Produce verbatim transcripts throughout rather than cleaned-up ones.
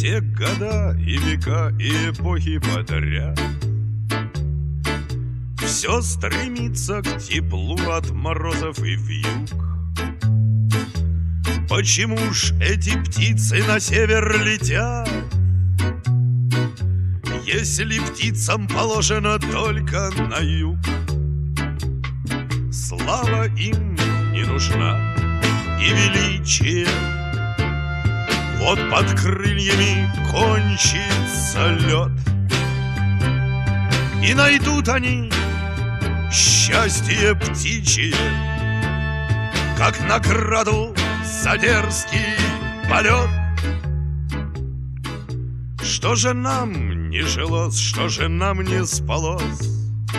все года и века и эпохи подряд. Все стремится к теплу от морозов и вьюг. Почему ж эти птицы на север летят, если птицам положено только на юг? Слава им не нужна и величие, вот под крыльями кончится лед, и найдут они счастье птичье, как награду за дерзкий полет. Что же нам не жилось, что же нам не спалось,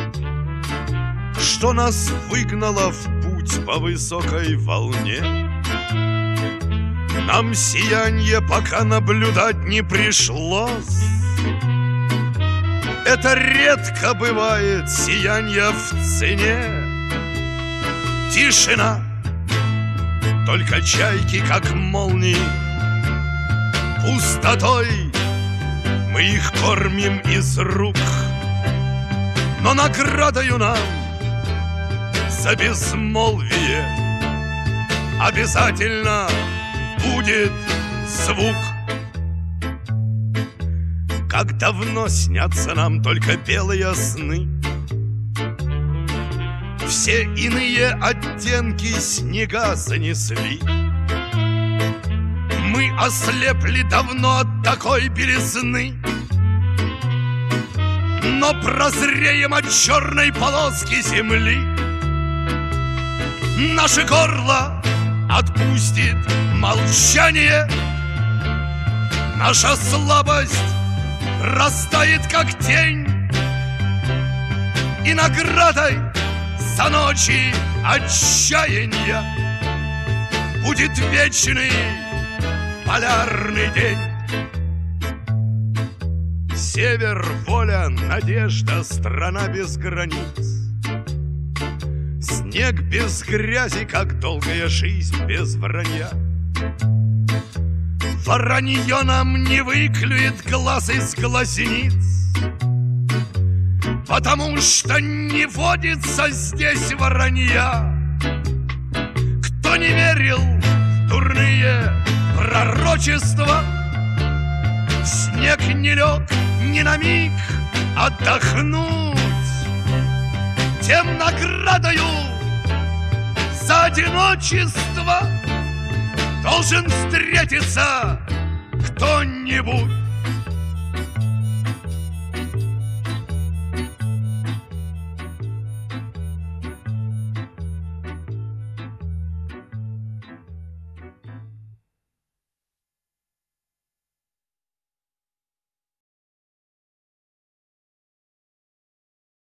что нас выгнало в путь по высокой волне? Нам сиянье пока наблюдать не пришлось. Это редко бывает сиянье в цене. Тишина, только чайки, как молнии. Пустотой мы их кормим из рук, но наградою нам за безмолвие обязательно будет звук. Как давно снятся нам только белые сны, все иные оттенки снега занесли. Мы ослепли давно от такой белизны, но прозреем от черной полоски земли. Наше горло отпустит молчание, наша слабость растает, как тень, и наградой за ночи отчаяния будет вечный полярный день. Север, воля, надежда, страна без границ. Снег без грязи, как долгая жизнь без вранья. Воронье нам не выклюет глаз из глазниц, потому что не водится здесь воронья. Кто не верил в дурные пророчества, снег не лег ни на миг отдохнуть, тем наградою за одиночество должен встретиться кто-нибудь.